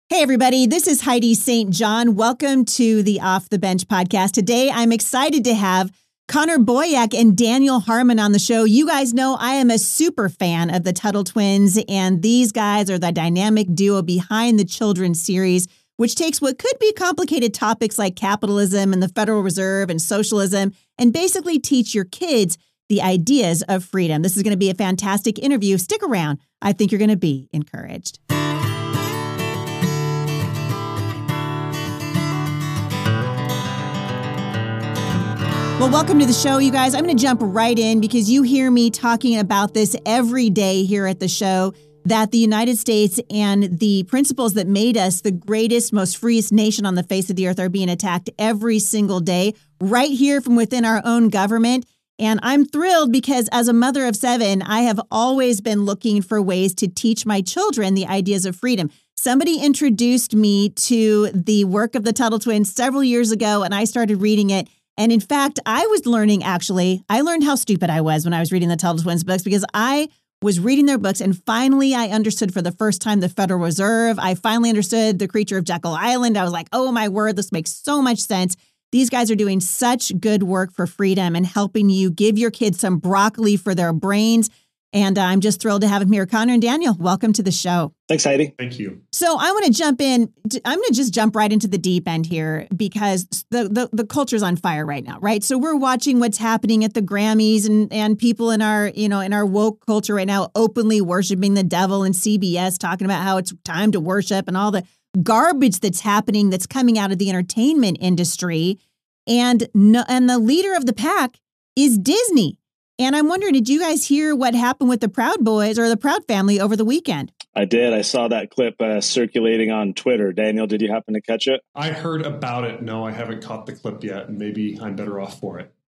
Hey, everybody. This is Heidi St. John. Welcome to the Off the Bench podcast. Today, I'm excited to have Connor Boyack and Daniel Harmon on the show. You guys know I am a super fan of the Tuttle Twins, and these guys are the dynamic duo behind the Children's series, which takes what could be complicated topics like capitalism and the Federal Reserve and socialism and basically teach your kids the ideas of freedom. This is going to be a fantastic interview. Stick around. I think you're going to be encouraged. Well, welcome to the show, you guys. I'm going to jump right in because you hear me talking about this every day here at the show, that the United States and the principles that made us the greatest, most freest nation on the face of the earth are being attacked every single day, right here from within our own government. And I'm thrilled because as a mother of 7, I have always been looking for ways to teach my children the ideas of freedom. Somebody introduced me to the work of the Tuttle Twins several years ago, and I started reading it. And in fact, I learned how stupid I was when I was reading the Tuttle Twins books, because I was reading their books and finally I understood for the first time the Federal Reserve. I finally understood the Creature of Jekyll Island. I was like, oh my word, this makes so much sense. These guys are doing such good work for freedom and helping you give your kids some broccoli for their brains. And I'm just thrilled to have them here. Connor and Daniel, welcome to the show. Thanks, Heidi. Thank you. So I want to jump in. I'm going to just jump right into the deep end here because the culture's on fire right now, right? So we're watching what's happening at the Grammys and people in our woke culture right now openly worshiping the devil, and CBS talking about how it's time to worship and all the garbage that's happening that's coming out of the entertainment industry. And the leader of the pack is Disney. And I'm wondering, did you guys hear what happened with the Proud Boys or the Proud family over the weekend? I did. I saw that clip circulating on Twitter. Daniel, did you happen to catch it? I heard about it. No, I haven't caught the clip yet. And maybe I'm better off for it.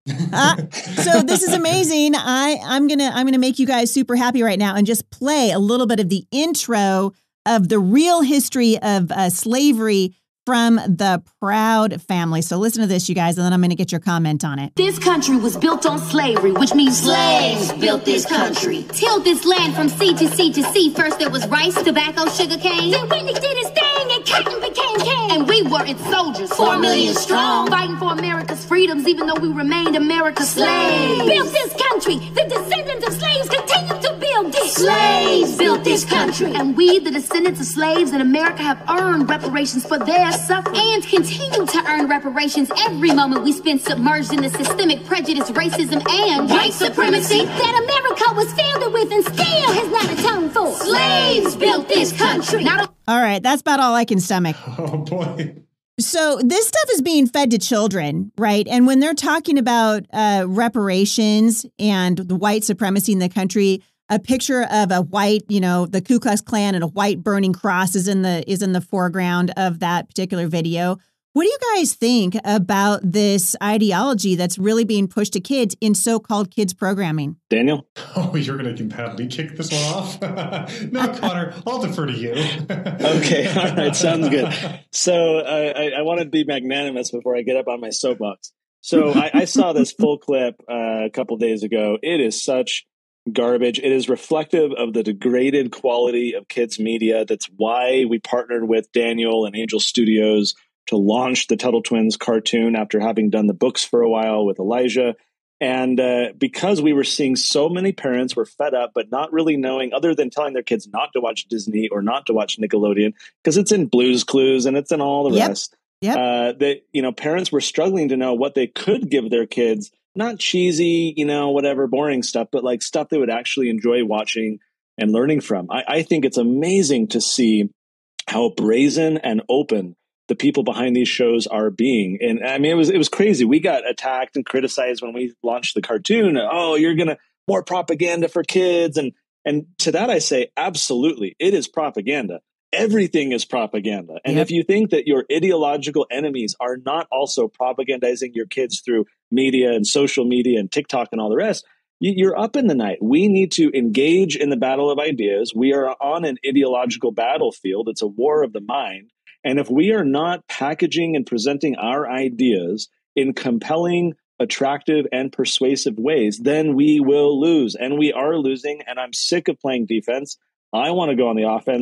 So this is amazing. I'm gonna make you guys super happy right now and just play a little bit of the intro of the real history of slavery from the Proud family. So listen to this, you guys, and then I'm going to get your comment on it. This country was built on slavery, which means slaves built this country. Tilled this land from sea to sea to sea. First there was rice, tobacco, sugar cane. Then Whitney did his thing and cotton became king. And we were its soldiers, 4 million strong, fighting for America's freedoms, even though we remained America's slaves. Built this country. The descendants of slaves continue to build it. Slaves built this country. And we, the descendants of slaves in America, have earned reparations for their suffering and continue to earn reparations every moment we spend submerged in the systemic prejudice, racism, and white supremacy that America was filled with and still has not atoned for. Slaves built this country. All right, that's about all I can stomach. Oh, boy. So this stuff is being fed to children, right? And when they're talking about reparations and the white supremacy in the country, a picture of a white, the Ku Klux Klan and a white burning cross is in the foreground of that particular video. What do you guys think about this ideology that's really being pushed to kids in so-called kids programming? Daniel? Oh, you're going to completely kick this one off? No, Connor, I'll defer to you. Okay, all right, sounds good. So I want to be magnanimous before I get up on my soapbox. So I saw this full clip a couple days ago. It is such garbage. It is reflective of the degraded quality of kids media. That's why we partnered with Daniel and Angel Studios to launch the Tuttle Twins cartoon after having done the books for a while with Elijah. And because we were seeing so many parents were fed up, but not really knowing, other than telling their kids not to watch Disney or not to watch Nickelodeon, because it's in Blue's Clues and it's in all the rest. Yep. That, parents were struggling to know what they could give their kids. Not cheesy, whatever, boring stuff, but like stuff they would actually enjoy watching and learning from. I think it's amazing to see how brazen and open the people behind these shows are being. And I mean, it was crazy. We got attacked and criticized when we launched the cartoon. Oh, you're going to more propaganda for kids. And to that, I say, absolutely. It is propaganda. Everything is propaganda. And if you think that your ideological enemies are not also propagandizing your kids through media and social media and TikTok and all the rest, you're up in the night. We need to engage in the battle of ideas. We are on an ideological battlefield. It's a war of the mind. And if we are not packaging and presenting our ideas in compelling, attractive, and persuasive ways, then we will lose. And we are losing. And I'm sick of playing defense. I want to go on the offense.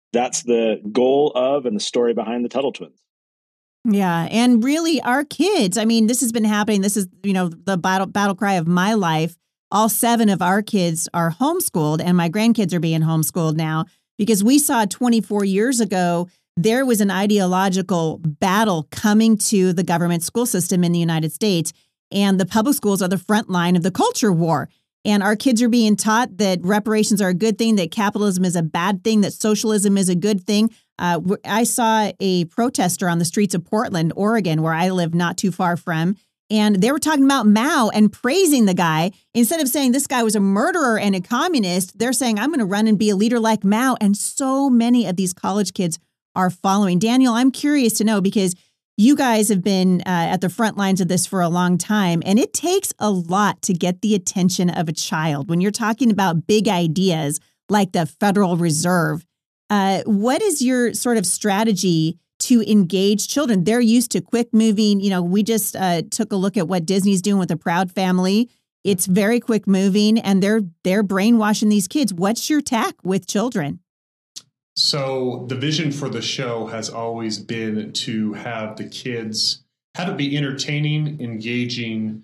that's the goal of and the story behind the Tuttle Twins. Yeah. And really our kids, I mean, this has been happening. This is, the battle cry of my life. All 7 of our kids are homeschooled, and my grandkids are being homeschooled now because we saw 24 years ago, there was an ideological battle coming to the government school system in the United States. And the public schools are the front line of the culture war. And our kids are being taught that reparations are a good thing, that capitalism is a bad thing, that socialism is a good thing. I saw a protester on the streets of Portland, Oregon, where I live not too far from. And they were talking about Mao and praising the guy. Instead of saying this guy was a murderer and a communist, they're saying, I'm going to run and be a leader like Mao. And so many of these college kids are following. Daniel, I'm curious to know, because you guys have been at the front lines of this for a long time, and it takes a lot to get the attention of a child. When you're talking about big ideas like the Federal Reserve, what is your sort of strategy to engage children? They're used to quick moving. We just took a look at what Disney's doing with the Proud Family. It's very quick moving, and they're brainwashing these kids. What's your tack with children? So the vision for the show has always been to have the kids, have it be entertaining, engaging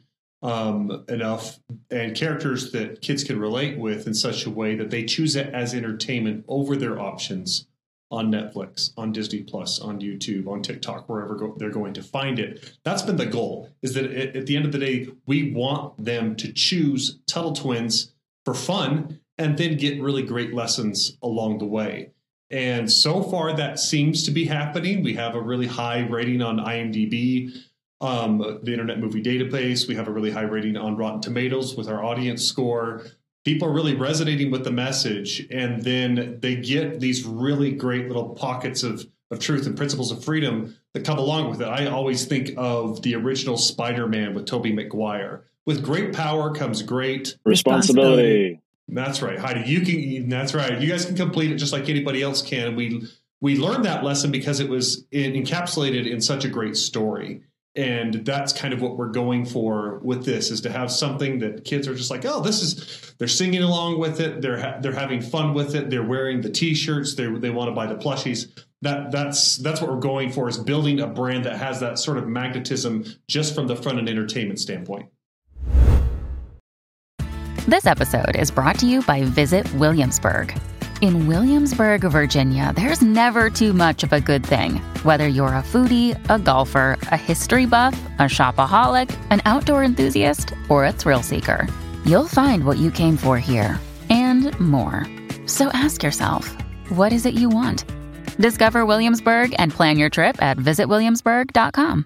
enough, and characters that kids can relate with in such a way that they choose it as entertainment over their options on Netflix, on Disney Plus, on YouTube, on TikTok, wherever they're going to find it. That's been the goal, is that at the end of the day, we want them to choose Tuttle Twins for fun and then get really great lessons along the way. And so far, that seems to be happening. We have a really high rating on IMDb, the Internet Movie Database. We have a really high rating on Rotten Tomatoes with our audience score. People are really resonating with the message. And then they get these really great little pockets of truth and principles of freedom that come along with it. I always think of the original Spider-Man with Tobey Maguire. With great power comes great responsibility. That's right, Heidi. That's right. You guys can complete it just like anybody else can. We learned that lesson because it was encapsulated in such a great story, and that's kind of what we're going for with this: is to have something that kids are just like, oh, this is. They're singing along with it. They're having fun with it. They're wearing the T-shirts. They want to buy the plushies. That's what we're going for: is building a brand that has that sort of magnetism just from the front end entertainment standpoint. This episode is brought to you by Visit Williamsburg. In Williamsburg, Virginia, there's never too much of a good thing. Whether you're a foodie, a golfer, a history buff, a shopaholic, an outdoor enthusiast, or a thrill seeker, you'll find what you came for here and more. So ask yourself, what is it you want? Discover Williamsburg and plan your trip at visitwilliamsburg.com.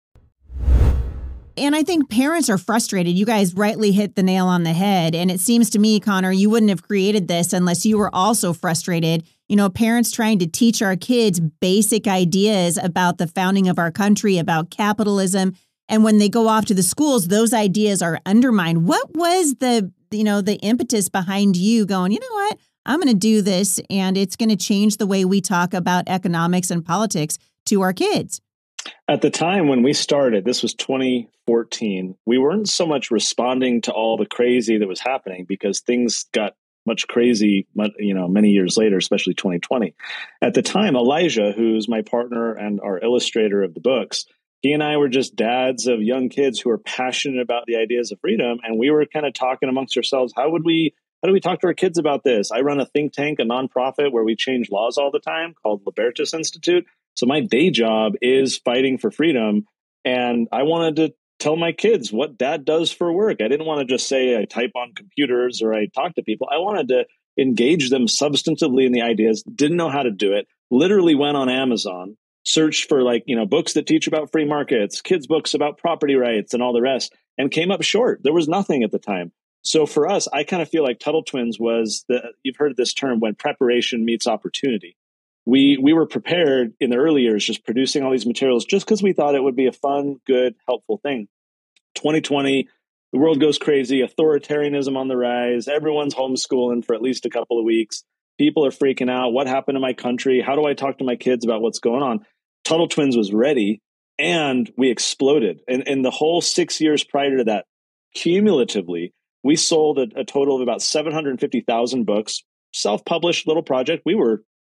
And I think parents are frustrated. You guys rightly hit the nail on the head. And it seems to me, Connor, you wouldn't have created this unless you were also frustrated. Parents trying to teach our kids basic ideas about the founding of our country, about capitalism. And when they go off to the schools, those ideas are undermined. What was the impetus behind you going, you know what, I'm going to do this and it's going to change the way we talk about economics and politics to our kids? At the time when we started, this was 2014, we weren't so much responding to all the crazy that was happening because things got much crazy, many years later, especially 2020. At the time, Elijah, who's my partner and our illustrator of the books, he and I were just dads of young kids who were passionate about the ideas of freedom. And we were kind of talking amongst ourselves, how do we talk to our kids about this? I run a think tank, a nonprofit where we change laws all the time called Libertas Institute. So my day job is fighting for freedom. And I wanted to tell my kids what dad does for work. I didn't want to just say I type on computers or I talk to people. I wanted to engage them substantively in the ideas, didn't know how to do it, literally went on Amazon, searched for books that teach about free markets, kids' books about property rights and all the rest, and came up short. There was nothing at the time. So for us, I kind of feel like Tuttle Twins was you've heard this term, when preparation meets opportunity. We were prepared in the early years, just producing all these materials just because we thought it would be a fun, good, helpful thing. 2020, the world goes crazy, authoritarianism on the rise, everyone's homeschooling for at least a couple of weeks. People are freaking out. What happened to my country? How do I talk to my kids about what's going on? Tuttle Twins was ready, and we exploded. And in the whole 6 years prior to that, cumulatively, we sold a total of about 750,000 books, self-published little project. We were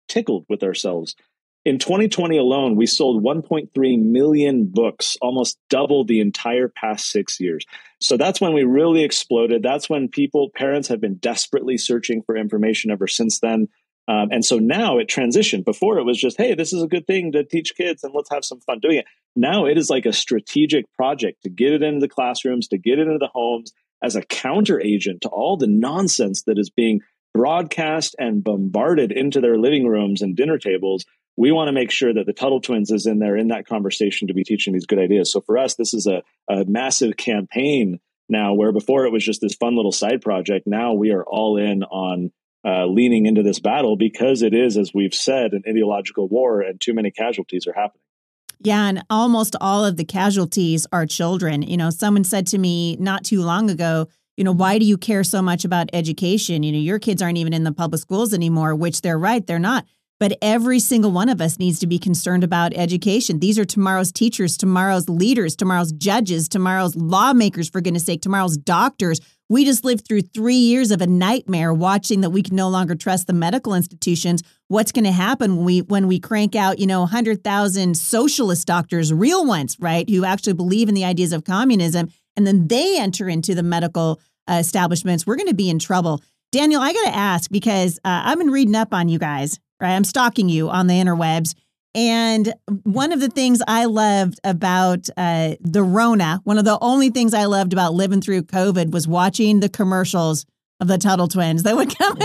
tickled with ourselves. In 2020 alone, we sold 1.3 million books, almost double the entire past 6 years. So that's when we really exploded. That's when parents have been desperately searching for information ever since then. And so now it transitioned. Before it was just, hey, this is a good thing to teach kids and let's have some fun doing it. Now it is like a strategic project to get it into the classrooms, to get it into the homes as a counter agent to all the nonsense that is being broadcast and bombarded into their living rooms and dinner tables. We want to make sure that the Tuttle Twins is in there in that conversation to be teaching these good ideas. So for us, this is a massive campaign now, where before it was just this fun little side project. Now we are all in on leaning into this battle because it is, as we've said, an ideological war and too many casualties are happening. Yeah, and almost all of the casualties are children. You know, someone said to me not too long ago, you know, why do you care so much about education? You know, your kids aren't even in the public schools anymore, which they're right, they're not. But every single one of us needs to be concerned about education. These are tomorrow's teachers, tomorrow's leaders, tomorrow's judges, tomorrow's lawmakers, for goodness sake, tomorrow's doctors. We just lived through 3 years of a nightmare watching that we can no longer trust the medical institutions. What's going to happen when we crank out, 100,000 socialist doctors, real ones, right, who actually believe in the ideas of communism, and then they enter into the medical establishments? We're going to be in trouble. Daniel, I got to ask, because I've been reading up on you guys, right? I'm stalking you on the interwebs. And one of the things I loved about the Rona, one of the only things I loved about living through COVID was watching the commercials of the Tuttle Twins that would come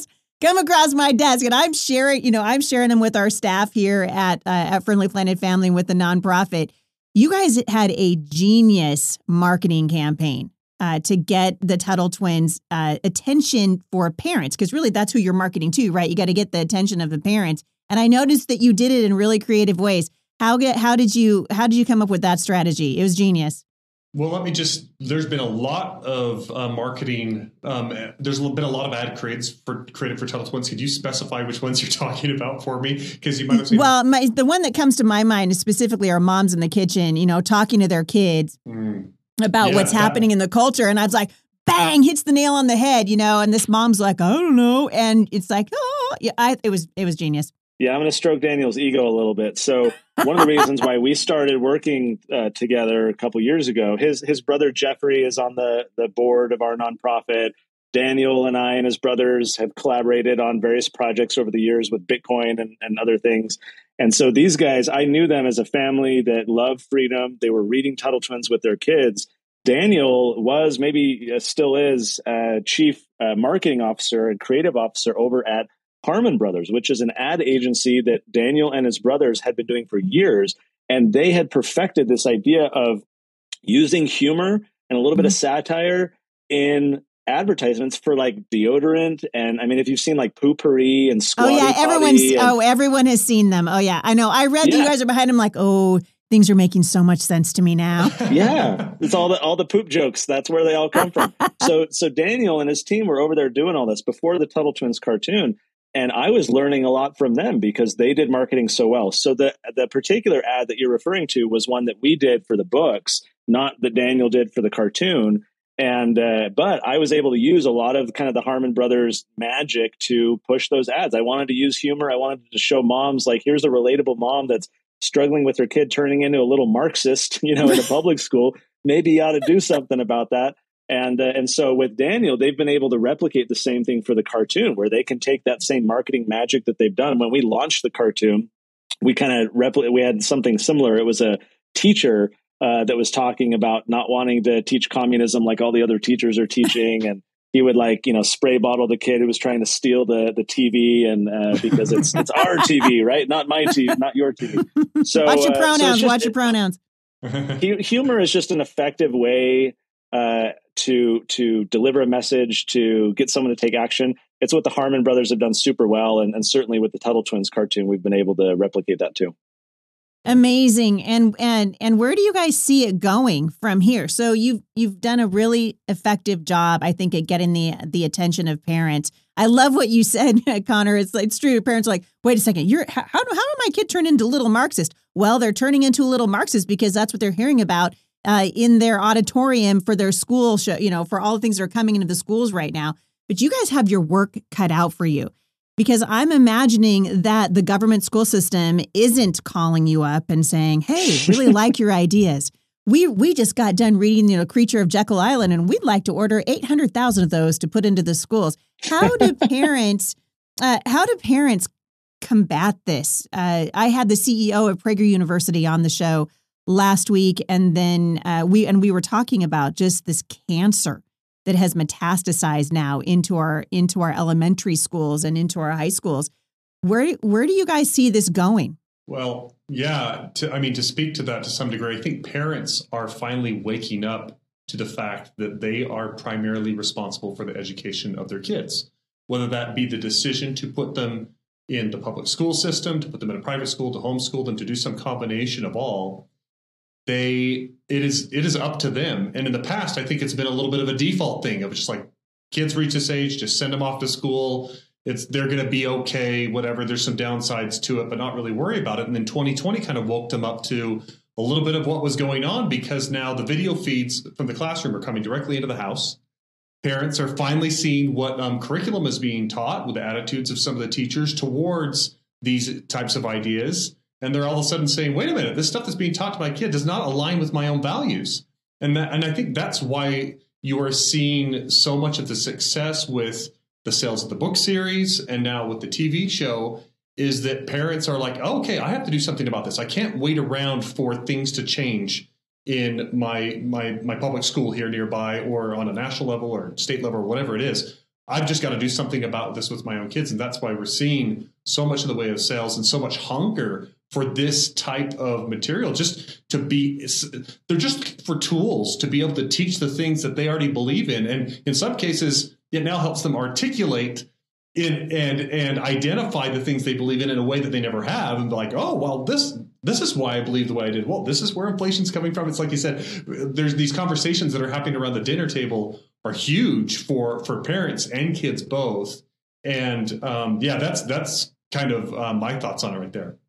across my desk. And I'm sharing them with our staff here at Friendly Planet Family with the nonprofit. You guys had a genius marketing campaign to get the Tuttle Twins attention for parents, because really that's who you're marketing to, right? You got to get the attention of the parents. And I noticed that you did it in really creative ways. How did you come up with that strategy? It was genius. Well, there's been a lot of marketing. There's been a lot of ad created for Tuttle Twins. Could you specify which ones you're talking about for me? Because you might have seen. Well, the one that comes to my mind is specifically our moms in the kitchen, talking to their kids about what's happening in the culture. And I was like, bang, hits the nail on the head, and this mom's like, I don't know. And it's like, oh, yeah, it was genius. Yeah, I'm going to stroke Daniel's ego a little bit. So one of the reasons why we started working together a couple years ago, his brother Jeffrey is on the board of our nonprofit. Daniel and I and his brothers have collaborated on various projects over the years with Bitcoin and other things. And so these guys, I knew them as a family that loved freedom. They were reading Tuttle Twins with their kids. Daniel was, maybe still is, chief marketing officer and creative officer over at Harmon Brothers, which is an ad agency that Daniel and his brothers had been doing for years. And they had perfected this idea of using humor and a little bit of satire in advertisements for like deodorant. And I mean, if you've seen like Poo-Pourri and Squatty everyone has seen them. Oh yeah, I know. I read that you guys are behind them like, oh, things are making so much sense to me now. Yeah, it's all the poop jokes. That's where they all come from. So Daniel and his team were over there doing all this before the Tuttle Twins cartoon. And I was learning a lot from them because they did marketing so well. So the particular ad that you're referring to was one that we did for the books, not that Daniel did for the cartoon. And but I was able to use a lot of kind of the Harmon Brothers magic to push those ads. I wanted to use humor. I wanted to show moms, like, here's a relatable mom that's struggling with her kid turning into a little Marxist, in a public school. Maybe you ought to do something about that. And so with Daniel, they've been able to replicate the same thing for the cartoon, where they can take that same marketing magic that they've done. When we launched the cartoon, we kind of we had something similar. It was a teacher that was talking about not wanting to teach communism like all the other teachers are teaching, and he would spray bottle the kid who was trying to steal the TV, and because it's our TV, right? Not my TV, not your TV. So watch your pronouns. Watch your pronouns. Humor is just an effective way to deliver a message, to get someone to take action. It's what the Harmon Brothers have done super well. And certainly with the Tuttle Twins cartoon, we've been able to replicate that too. Amazing. And where do you guys see it going from here? So you've done a really effective job, I think, at getting the attention of parents. I love what you said, Connor. It's true. Parents are like, wait a second, how did my kid turn into a little Marxist? Well, they're turning into a little Marxist because that's what they're hearing about in their auditorium for their school show, for all the things that are coming into the schools right now. But you guys have your work cut out for you. Because I'm imagining that the government school system isn't calling you up and saying, hey, really like your ideas. We just got done reading, Creature of Jekyll Island, and we'd like to order 800,000 of those to put into the schools. How do parents combat this? I had the CEO of Prager University on the show last week, and then we were talking about just this cancer that has metastasized now into our elementary schools and into our high schools. Where do you guys see this going? Well, yeah, to speak to that to some degree, I think parents are finally waking up to the fact that they are primarily responsible for the education of their kids, whether that be the decision to put them in the public school system, to put them in a private school, to homeschool them, to do some combination of all. It is up to them. And in the past, I think it's been a little bit of a default thing of just like, kids reach this age, just send them off to school. They're going to be okay, whatever. There's some downsides to it, but not really worry about it. And then 2020 kind of woke them up to a little bit of what was going on, because now the video feeds from the classroom are coming directly into the house. Parents are finally seeing what curriculum is being taught with the attitudes of some of the teachers towards these types of ideas. And they're all of a sudden saying, wait a minute, this stuff that's being taught to my kid does not align with my own values. And I think that's why you are seeing so much of the success with the sales of the book series and now with the TV show, is that parents are like, oh, okay, I have to do something about this. I can't wait around for things to change in my public school here nearby, or on a national level or state level or whatever it is. I've just got to do something about this with my own kids. And that's why we're seeing so much in the way of sales and so much hunger for this type of material, they're just for tools to be able to teach the things that they already believe in. And in some cases, it now helps them articulate and identify the things they believe in a way that they never have, and be like, oh, well, this is why I believe the way I did. Well, this is where inflation's coming from. It's like you said, there's these conversations that are happening around the dinner table are huge for parents and kids both. And that's kind of my thoughts on it right there.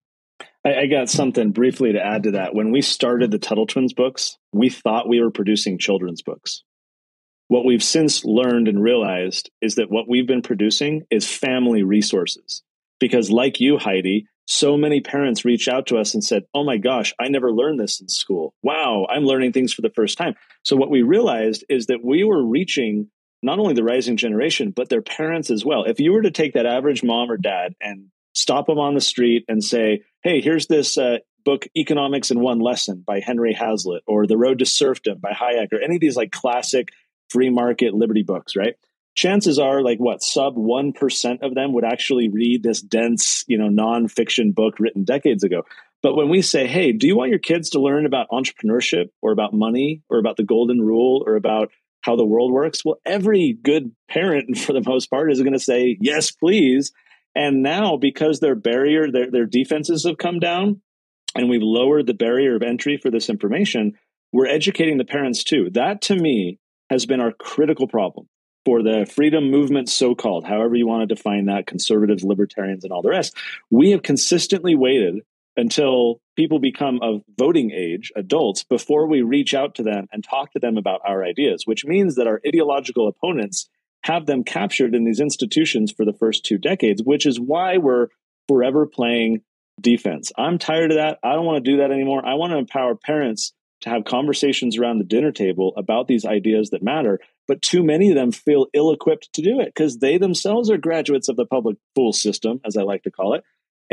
I got something briefly to add to that. When we started the Tuttle Twins books, we thought we were producing children's books. What we've since learned and realized is that what we've been producing is family resources. Because like you, Heidi, so many parents reached out to us and said, oh my gosh, I never learned this in school. Wow, I'm learning things for the first time. So what we realized is that we were reaching not only the rising generation, but their parents as well. If you were to take that average mom or dad and stop them on the street and say, hey, here's this book, Economics in One Lesson by Henry Hazlitt, or The Road to Serfdom by Hayek, or any of these like classic free market liberty books, right? Chances are sub 1% of them would actually read this dense, nonfiction book written decades ago. But when we say, hey, do you want your kids to learn about entrepreneurship or about money or about the golden rule or about how the world works? Well, every good parent, for the most part, is going to say, yes, please. And now, because their defenses have come down and we've lowered the barrier of entry for this information, we're educating the parents too. That, to me, has been our critical problem for the freedom movement, so-called, however you want to define that, conservatives, libertarians, and all the rest. We have consistently waited until people become of voting age, adults, before we reach out to them and talk to them about our ideas, which means that our ideological opponents have them captured in these institutions for the first 2 decades, which is why we're forever playing defense. I'm tired of that. I don't want to do that anymore. I want to empower parents to have conversations around the dinner table about these ideas that matter. But too many of them feel ill-equipped to do it because they themselves are graduates of the public school system, as I like to call it.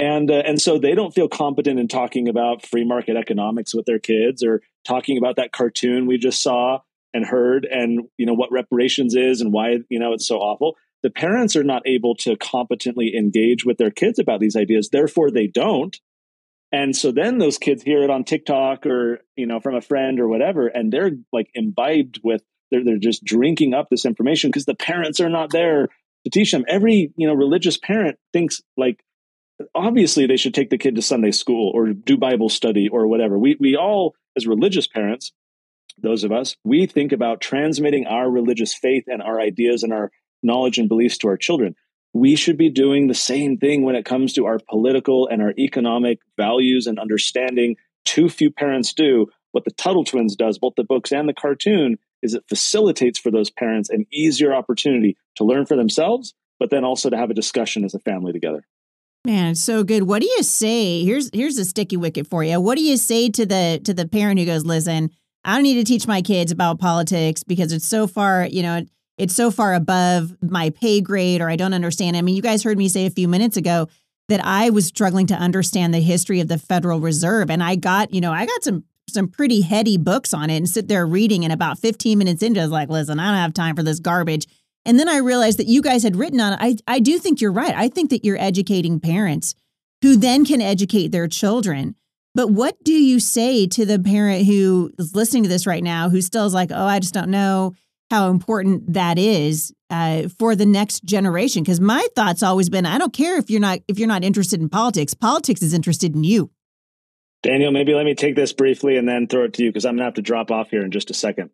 And so they don't feel competent in talking about free market economics with their kids, or talking about that cartoon we just saw and heard, and what reparations is and why it's so awful. The parents are not able to competently engage with their kids about these ideas. Therefore, they don't. And so then those kids hear it on TikTok or from a friend or whatever, and they're like imbibed with. They're just drinking up this information because the parents are not there to teach them. Every religious parent thinks like, obviously they should take the kid to Sunday school or do Bible study or whatever. We all, as religious parents, those of us, we think about transmitting our religious faith and our ideas and our knowledge and beliefs to our children. We should be doing the same thing when it comes to our political and our economic values and understanding. Too few parents do. What the Tuttle Twins does, both the books and the cartoon, is it facilitates for those parents an easier opportunity to learn for themselves but then also to have a discussion as a family together. Man, it's so good. What do you say? Here's a sticky wicket for you. What do you say to the parent who goes, listen, I don't need to teach my kids about politics because it's so far, it's so far above my pay grade, or I don't understand. I mean, you guys heard me say a few minutes ago that I was struggling to understand the history of the Federal Reserve. And I got some pretty heady books on it and sit there reading. And about 15 minutes into it, I was like, listen, I don't have time for this garbage. And then I realized that you guys had written on it. I do think you're right. I think that you're educating parents who then can educate their children. But what do you say to the parent who is listening to this right now, who still is like, oh, I just don't know how important that is for the next generation? Because my thought's always been, I don't care if you're not interested in politics. Politics is interested in you. Daniel, maybe let me take this briefly and then throw it to you, because I'm going to have to drop off here in just a second.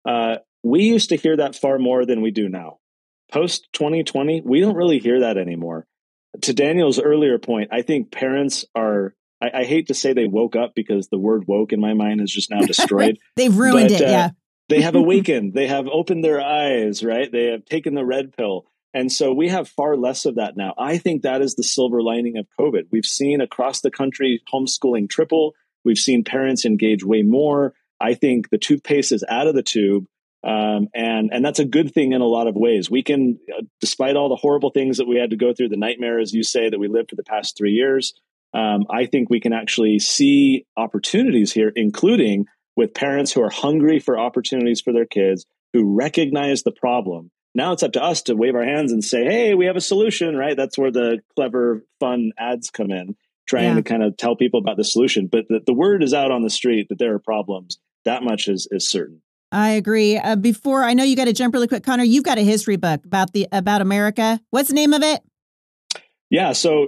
We used to hear that far more than we do now. Post 2020, we don't really hear that anymore. To Daniel's earlier point, I think parents are, I hate to say they woke up, because the word woke in my mind is just now destroyed. They've ruined it, yeah. They have awakened. They have opened their eyes, right? They have taken the red pill. And so we have far less of that now. I think that is the silver lining of COVID. We've seen across the country homeschooling triple. We've seen parents engage way more. I think the toothpaste is out of the tube. And that's a good thing in a lot of ways. We can, despite all the horrible things that we had to go through, the nightmare, as you say, that we lived for the past 3 years, I think we can actually see opportunities here, including with parents who are hungry for opportunities for their kids, who recognize the problem. Now it's up to us to wave our hands and say, hey, we have a solution, right? That's where the clever, fun ads come in, trying to kind of tell people about the solution. But the word is out on the street that there are problems. That much is certain. I agree. Before, I know you got to jump really quick, Connor, you've got a history book about America. What's the name of it? Yeah, so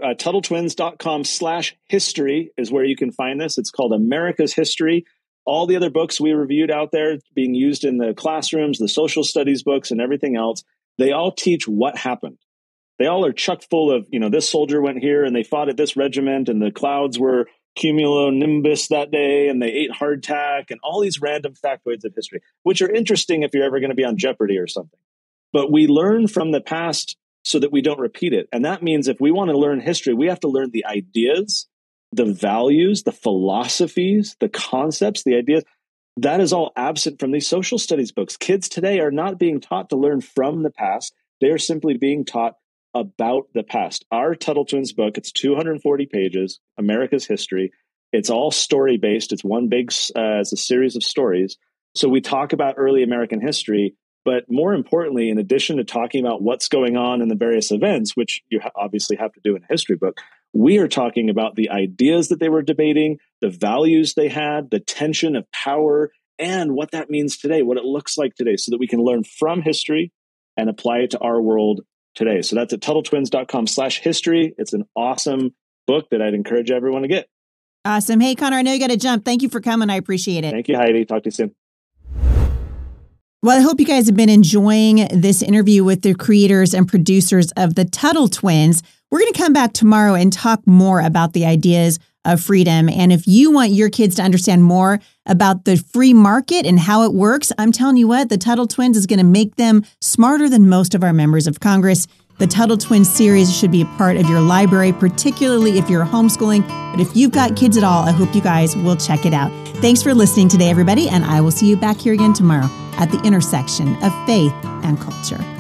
TuttleTwins.com/history is where you can find this. It's called America's History. All the other books we reviewed out there being used in the classrooms, the social studies books and everything else, they all teach what happened. They all are chock full of, this soldier went here and they fought at this regiment and the clouds were cumulonimbus that day and they ate hardtack and all these random factoids of history, which are interesting if you're ever going to be on Jeopardy or something. But we learn from the past so that we don't repeat it. And that means if we want to learn history, we have to learn the ideas, the values, the philosophies, the concepts, the ideas. That is all absent from these social studies books. Kids today are not being taught to learn from the past. They are simply being taught about the past. Our Tuttle Twins book, it's 240 pages, America's History. It's all story-based. It's one big, it's a series of stories. So we talk about early American history, but more importantly, in addition to talking about what's going on in the various events, which you obviously have to do in a history book, we are talking about the ideas that they were debating, the values they had, the tension of power, and what that means today, what it looks like today, so that we can learn from history and apply it to our world today. So that's at TuttleTwins.com/history. It's an awesome book that I'd encourage everyone to get. Awesome. Hey, Connor, I know you got to jump. Thank you for coming. I appreciate it. Thank you, Heidi. Talk to you soon. Well, I hope you guys have been enjoying this interview with the creators and producers of the Tuttle Twins. We're going to come back tomorrow and talk more about the ideas of freedom. And if you want your kids to understand more about the free market and how it works, I'm telling you what, the Tuttle Twins is going to make them smarter than most of our members of Congress. The Tuttle Twins series should be a part of your library, particularly if you're homeschooling. But if you've got kids at all, I hope you guys will check it out. Thanks for listening today, everybody. And I will see you back here again tomorrow at the intersection of faith and culture.